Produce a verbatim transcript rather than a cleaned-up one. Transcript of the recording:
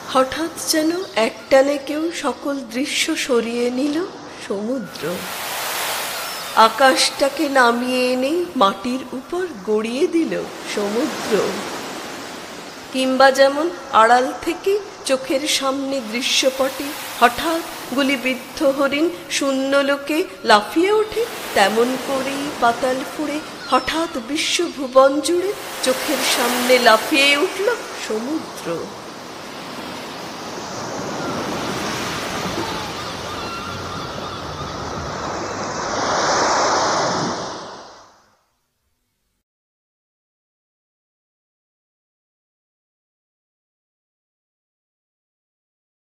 হঠাৎ যেন একটানে কেউ সকল দৃশ্য সরিয়ে নিল। সমুদ্র আকাশটাকে নামিয়ে এনে মাটির উপর গড়িয়ে দিল। সমুদ্র কিংবা যেমন আড়াল থেকে চোখের সামনে দৃশ্যপটে হঠাৎ গুলিবিদ্ধ হরিণ শূন্য লোকে লাফিয়ে ওঠে, তেমন করেই পাতাল ফুঁড়ে হঠাৎ বিশ্বভুবন জুড়ে চোখের সামনে লাফিয়ে উঠল সমুদ্র।